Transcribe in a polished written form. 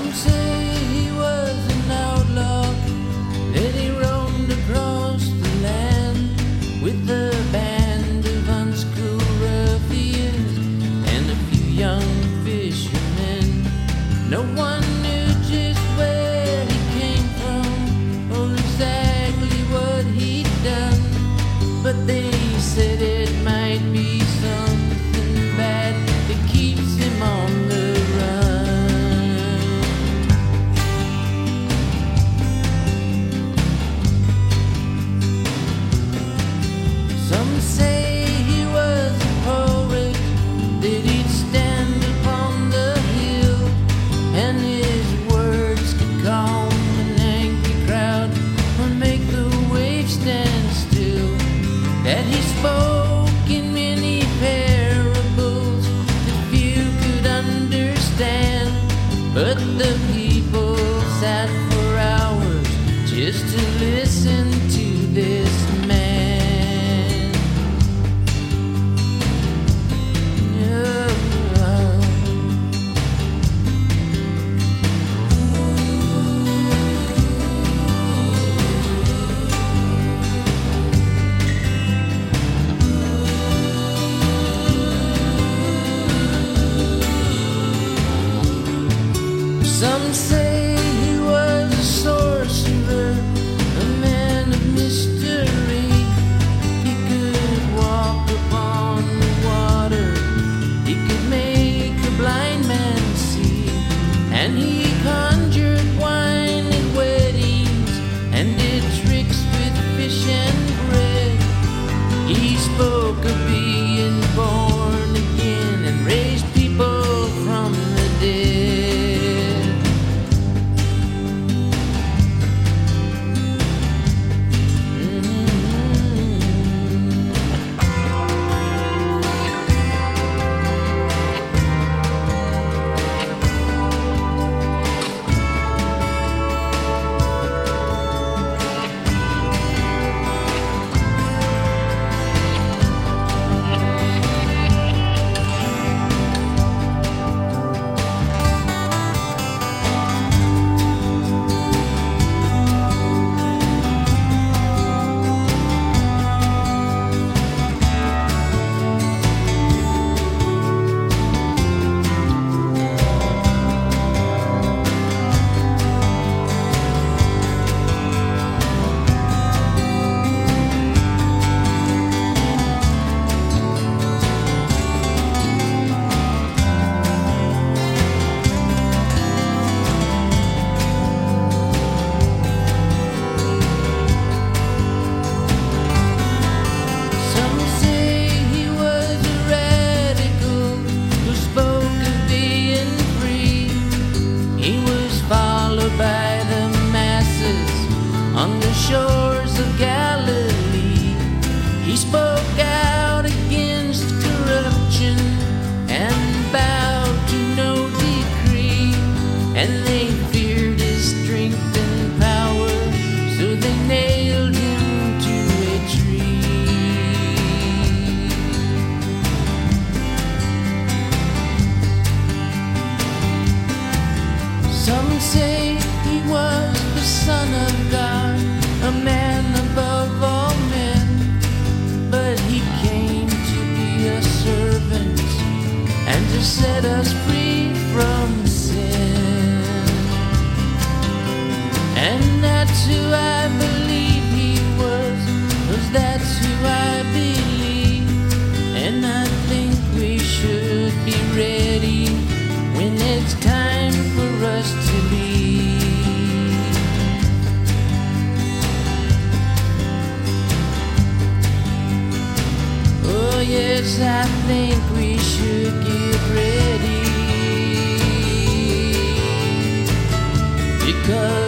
Some say he was an outlaw, that he roamed across the land with a band of unschooled ruffians and a few young fishermen. No one knew just where he came from or exactly what he'd done, but they said it might be something bad that keeps him on the run. Some say he was a poet, that he'd stand upon the hill and his words could calm an angry crowd or make the waves stand still, that he spoke in many parables that few could understand, but the people sat for hours just to listen to this man. Some say he was a sorcerer, a man of mystery. He could walk upon the water, he could make a blind man see, and he conjured wine at weddings and did tricks with fish and bread. He spoke of being born again and raised people from the dead. By the masses on the shores of Galilee, he spoke out against corruption and bowed to no decree, and they feared his strength and power, so they nailed him to a tree. Some say he was the Son of God, a man above all men, but he came to be a servant and to set us free from sin. And that's who I believe he was that's who I believe, and I think we should be ready when it's time for us to leave. Oh yes, I think we should get ready, because